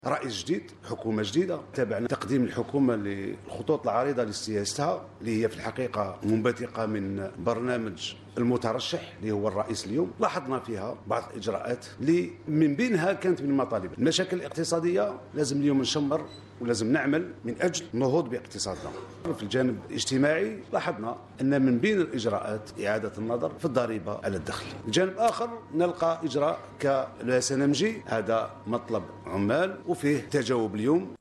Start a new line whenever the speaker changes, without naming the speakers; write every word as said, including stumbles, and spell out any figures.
رئيس جديد، حكومة جديدة، تابعنا تقديم الحكومة للخطوط العريضة لسياستها اللي هي في الحقيقة منبثقة من برنامج المترشح اللي هو الرئيس اليوم. لاحظنا فيها بعض الإجراءات اللي من بينها كانت من المطالب. المشاكل الاقتصادية لازم اليوم نشمر ولازم نعمل من أجل النهوض باقتصادنا. في الجانب الاجتماعي لاحظنا أن من بين الإجراءات إعادة النظر في الضريبة على الدخل. الجانب الآخر نلقى إجراء كالسنمجي، هذا مطلب عمال وفيه تجاوب اليوم.